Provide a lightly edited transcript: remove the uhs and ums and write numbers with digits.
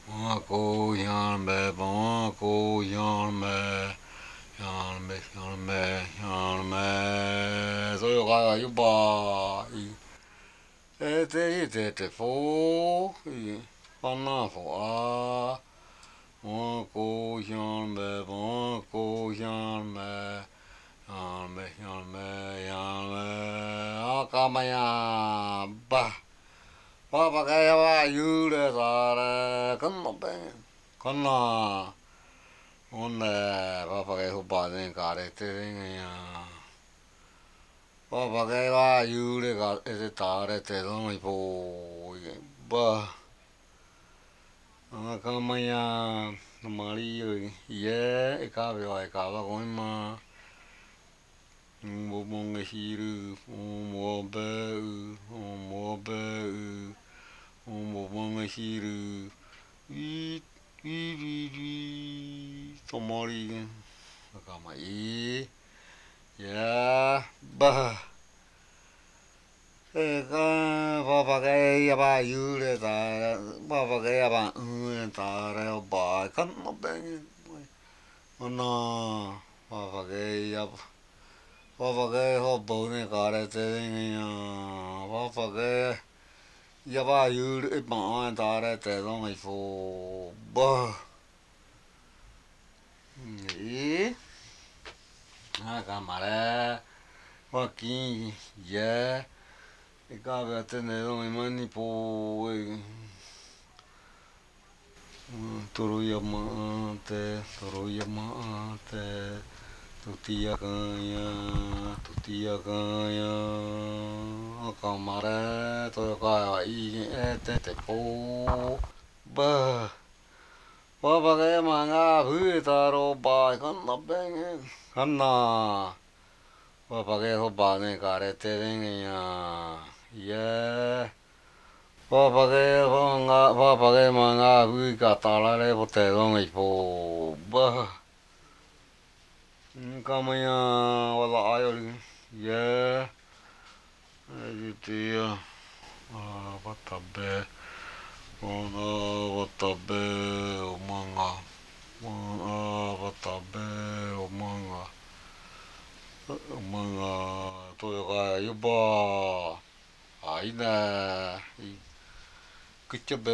Go yarn me, go yarn me, yarn me, yarn me, yarn me. So you got you buy. It for Anna for go yarn me, go yarn me, yarn me, yarn me, yarn me. Akamaya ba. Papa kaya you le sare kanno ben kanna onne papa kaya hupa den kare te ya papa kaya you le ka ese tare te don ipo ba akamaya mari ye eka ba ko ma mo monge hiru mo be monge hiru tomori akamai ya ba papa kaya ba yule ta papa kaya ba ta re ba kan no ben ona papa kaya ho bo ne kare te ya papa kaya ya ba yule ba ta re te don I fo ba e akamare Joaquim ya Ikabe atendendo mi mani po Toruya maate, tutia kaya, akamare, toyokaya te po, ba, papa kaya manga, taro ba, kanna bengen, kanna, papa kaya hoba ne kare te ya, yeah. Papa ke manga hui ka tala le po te rongi po ba kamaya wala ayo ye editia watabe watabe o manga watabe o manga toyo ka yuba aina Good job.